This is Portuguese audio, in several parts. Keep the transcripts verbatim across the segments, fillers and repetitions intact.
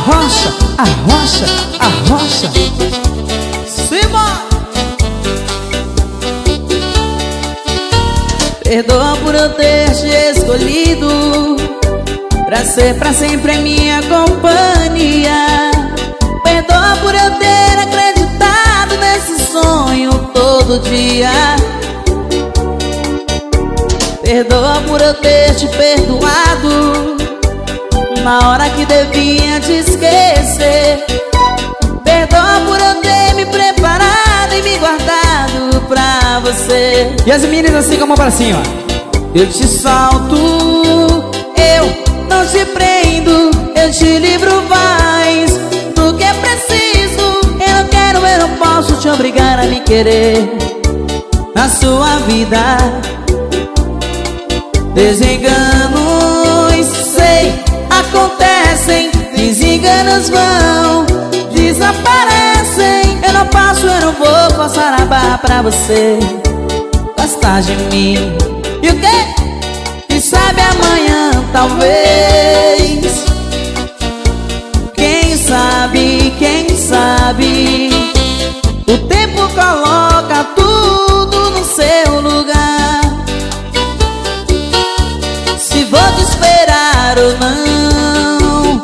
arrocha, arrocha, arrocha. Simbora! Perdoa por eu ter te escolhido pra ser pra sempre a minha companhia. Perdoa por eu ter acreditado nesse sonho todo dia. Perdoa por eu ter te perdoado na hora que devia te esquecer. Perdoa por eu ter me preparado e me guardado pra você. E as meninas assim com a mão pra cima. Eu te salto, eu não te prendo, eu te livro mais do que é preciso. Eu não quero, eu não posso te obrigar a me querer na sua vida. Desenganos, sei, acontecem, desenganos vão, desaparecem. Eu não passo, eu não vou passar a barra pra você gostar de mim. E o quê? Quem sabe amanhã, talvez. Quem sabe, quem sabe. O tempo coloca tudo no seu lugar. Se vou te esperar ou não,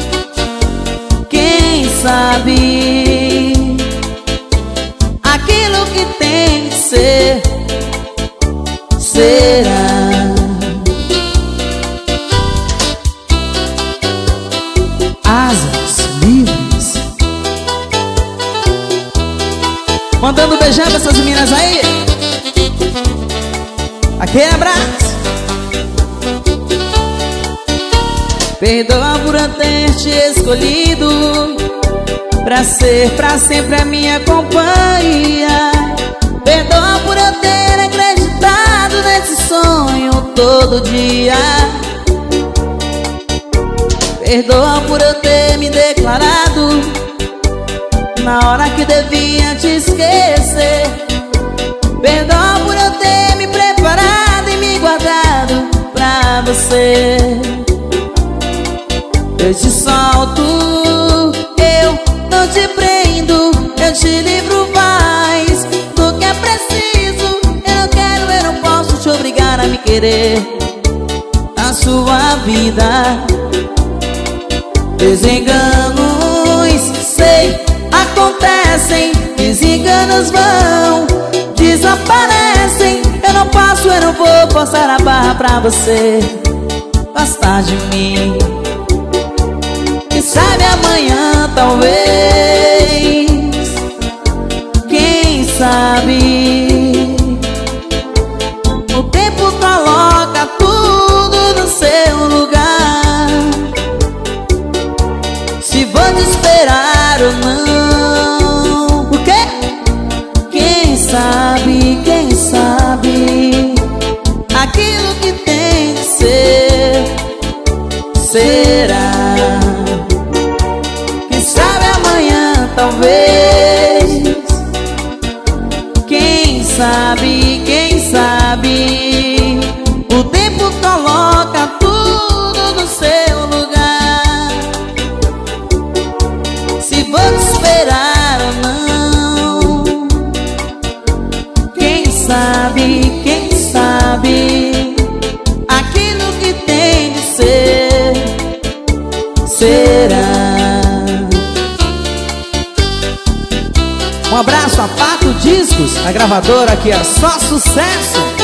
quem sabe. Aquilo que tem que ser, será. Asas livres. Mandando beijão pra essas meninas aí. Aquele abraço. Perdoa por eu ter te escolhido pra ser pra sempre a minha companhia. Perdoa por eu ter acreditado nesse sonho todo dia. Perdoa por eu ter me declarado na hora que devia te esquecer. Perdoa por eu ter me preparado e me guardado pra você. Eu te solto, eu não te prendo, eu te livro mais do que é preciso. Eu não quero, eu não posso te obrigar a me querer na sua vida. Desenganos, sei, acontecem, desenganos vão, desaparecem. Eu não passo, eu não vou forçar a barra pra você gostar de mim. Quem sabe amanhã, talvez. Quem sabe. O tempo coloca tudo no seu lugar. Se vou te esperar ou não, o quê? Quem sabe, quem sabe. Aquilo que tem que ser, será. Quem sabe amanhã, talvez. Quem sabe, quem sabe. O tempo coloca tudo no seu lugar. Se vou te esperar ou não, quem sabe, quem sabe. Aquilo que tem de ser, será. Um abraço a Pato Discos, a gravadora que é só sucesso.